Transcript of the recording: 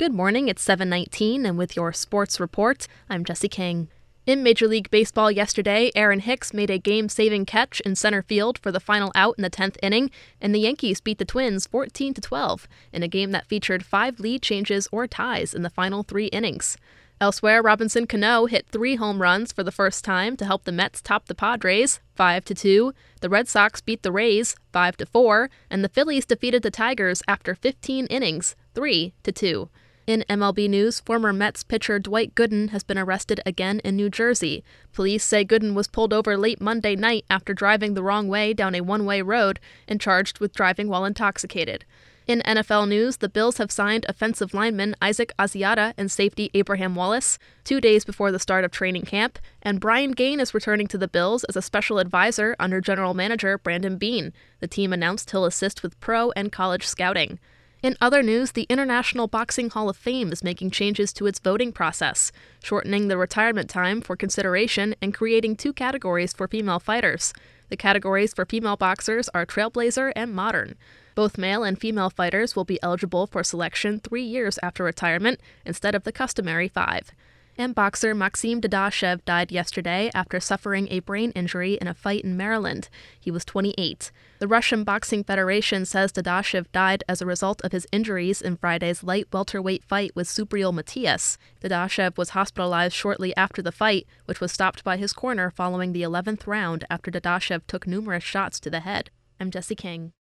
Good morning, it's 7:19, and with your sports report, I'm Jesse King. In Major League Baseball yesterday, Aaron Hicks made a game-saving catch in center field for the final out in the 10th inning, and the Yankees beat the Twins 14-12 in a game that featured 5 lead changes or ties in the final 3 innings. Elsewhere, Robinson Cano hit 3 home runs for the first time to help the Mets top the Padres 5-2. The Red Sox beat the Rays 5-4, and the Phillies defeated the Tigers after 15 innings 3-2. In MLB news, former Mets pitcher Dwight Gooden has been arrested again in New Jersey. Police say Gooden was pulled over late Monday night after driving the wrong way down a one-way road and charged with driving while intoxicated. In NFL news, the Bills have signed offensive lineman Isaac Asiata and safety Abraham Wallace 2 days before the start of training camp, and Brian Gaine is returning to the Bills as a special advisor under general manager Brandon Beane. The team announced he'll assist with pro and college scouting. In other news, the International Boxing Hall of Fame is making changes to its voting process, shortening the retirement time for consideration and creating 2 categories for female fighters. The categories for female boxers are Trailblazer and Modern. Both male and female fighters will be eligible for selection 3 years after retirement instead of the customary 5. And boxer Maxim Dadashev died yesterday after suffering a brain injury in a fight in Maryland. He was 28. The Russian Boxing Federation says Dadashev died as a result of his injuries in Friday's light welterweight fight with Subriel Matias. Dadashev was hospitalized shortly after the fight, which was stopped by his corner following the 11th round after Dadashev took numerous shots to the head. I'm Jesse King.